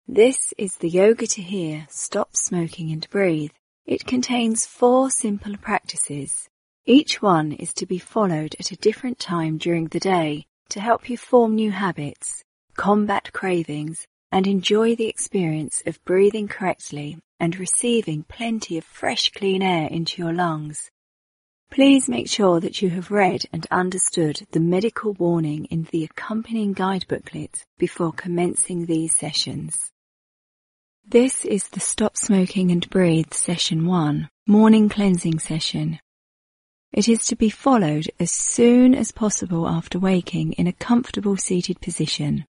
This is the Yoga to Hear, Stop Smoking and Breathe. It contains 4 simple practices. Each one is to be followed at a different time during the day to help you form new habits, combat cravings, and enjoy the experience of breathing correctly and receiving plenty of fresh, clean air into your lungs. Please make sure that you have read and understood the medical warning in the accompanying guide booklet before commencing these sessions. This is the Stop Smoking and Breathe Session 1, Morning Cleansing Session. It is to be followed as soon as possible after waking in a comfortable seated position.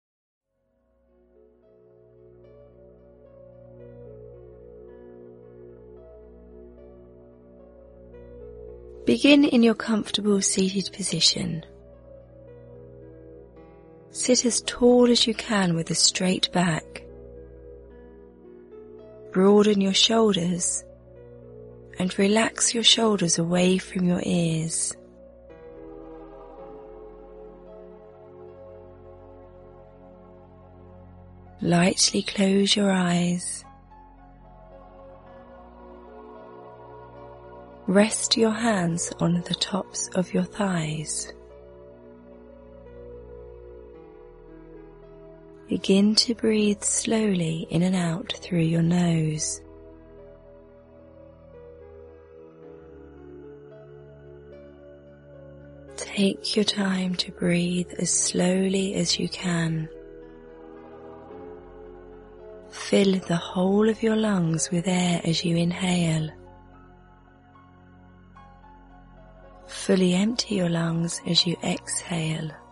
Begin in your comfortable seated position. Sit as tall as you can with a straight back. Broaden your shoulders and relax your shoulders away from your ears. Lightly close your eyes. Rest your hands on the tops of your thighs. Begin to breathe slowly in and out through your nose. Take your time to breathe as slowly as you can. Fill the whole of your lungs with air as you inhale. Fully empty your lungs as you exhale.